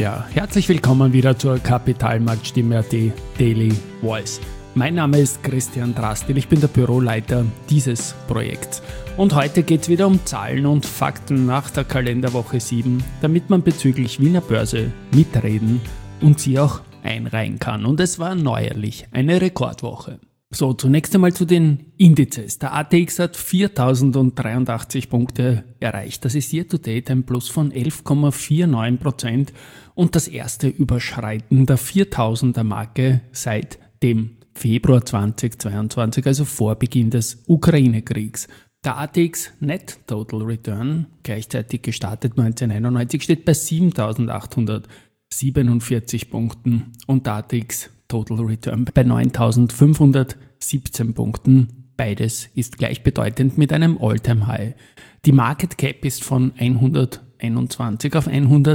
Ja, herzlich willkommen wieder zur Kapitalmarktstimme.at Daily Voice. Mein Name ist Christian Drastil, ich bin der Büroleiter dieses Projekts. Und heute geht es wieder um Zahlen und Fakten nach der Kalenderwoche 7, damit man bezüglich Wiener Börse mitreden und sie auch einreihen kann. Und es war neuerlich eine Rekordwoche. So, zunächst einmal zu den Indizes. Der ATX hat 4.083 Punkte erreicht. Das ist year to date ein Plus von 11,49% und das erste Überschreiten der 4.000er Marke seit dem Februar 2022, also vor Beginn des Ukraine-Kriegs. Der ATX Net Total Return, gleichzeitig gestartet 1991, steht bei 7.847 Punkten und der ATX Total Return bei 9.517 Punkten. Beides ist gleichbedeutend mit einem All-Time-High. Die Market Cap ist von 121 auf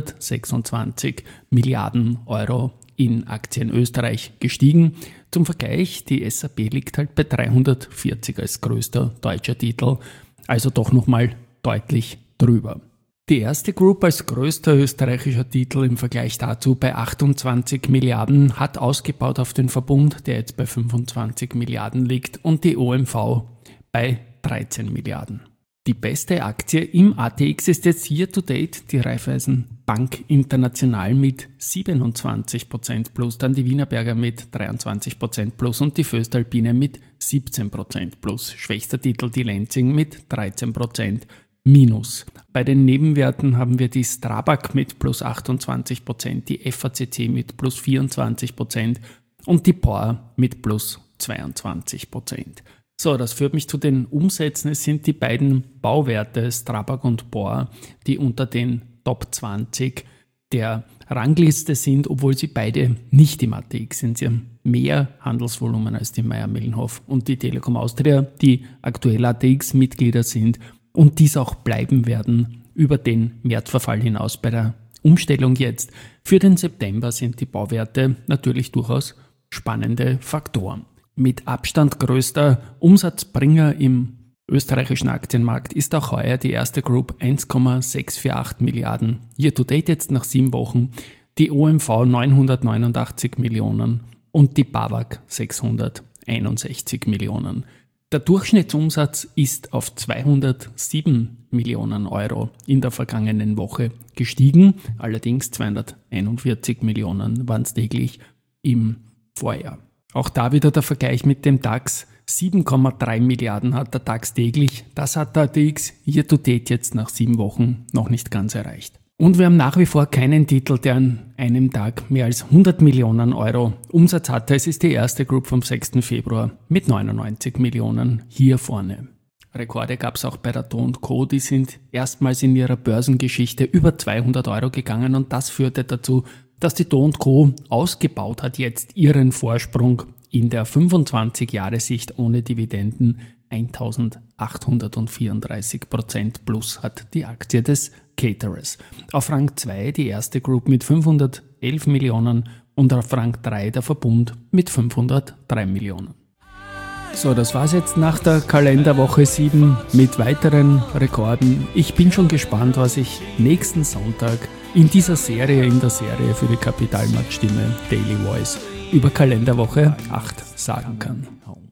126 Milliarden Euro in Aktien Österreich gestiegen. Zum Vergleich, die SAP liegt halt bei 340 als größter deutscher Titel, also doch nochmal deutlich drüber. Die erste Group als größter österreichischer Titel im Vergleich dazu bei 28 Milliarden hat ausgebaut auf den Verbund, der jetzt bei 25 Milliarden liegt, und die OMV bei 13 Milliarden. Die beste Aktie im ATX ist jetzt year to date die Raiffeisen Bank International mit 27% plus, dann die Wienerberger mit 23% plus und die Voestalpine mit 17% plus. Schwächster Titel die Lenzing mit 13% minus. Bei den Nebenwerten haben wir die Strabag mit plus 28%, die FACC mit plus 24% und die POR mit plus 22%. So, das führt mich zu den Umsätzen. Es sind die beiden Bauwerte Strabag und POR, die unter den Top 20 der Rangliste sind, obwohl sie beide nicht im ATX sind. Sie haben mehr Handelsvolumen als die Mayr-Melnhof und die Telekom Austria, die aktuell ATX-Mitglieder sind und dies auch bleiben werden über den Märzverfall hinaus. Bei der Umstellung jetzt für den September sind die Bauwerte natürlich durchaus spannende Faktoren. Mit Abstand größter Umsatzbringer im österreichischen Aktienmarkt ist auch heuer die erste Group 1,648 Milliarden. Year to date jetzt nach 7 Wochen, die OMV 989 Millionen und die BAWAG 661 Millionen. Der Durchschnittsumsatz ist auf 207 Millionen Euro in der vergangenen Woche gestiegen, allerdings 241 Millionen waren es täglich im Vorjahr. Auch da wieder der Vergleich mit dem DAX. 7,3 Milliarden hat der DAX täglich. Das hat der ATX year to date jetzt nach 7 Wochen noch nicht ganz erreicht. Und wir haben nach wie vor keinen Titel, der an einem Tag mehr als 100 Millionen Euro Umsatz hatte. Es ist die erste Group vom 6. Februar mit 99 Millionen hier vorne. Rekorde gab es auch bei der Do & Co. Die sind erstmals in ihrer Börsengeschichte über 200 Euro gegangen und das führte dazu, dass die Do & Co. ausgebaut hat, jetzt ihren Vorsprung in der 25-Jahre-Sicht ohne Dividenden 1.834% plus hat die Aktie des Caterers. Auf Rang 2 die erste Group mit 511 Millionen und auf Rang 3 der Verbund mit 503 Millionen. So, das war's jetzt nach der Kalenderwoche 7 mit weiteren Rekorden. Ich bin schon gespannt, was ich nächsten Sonntag in der Serie für die Kapitalmarktstimme Daily Voice über Kalenderwoche 8 sagen kann.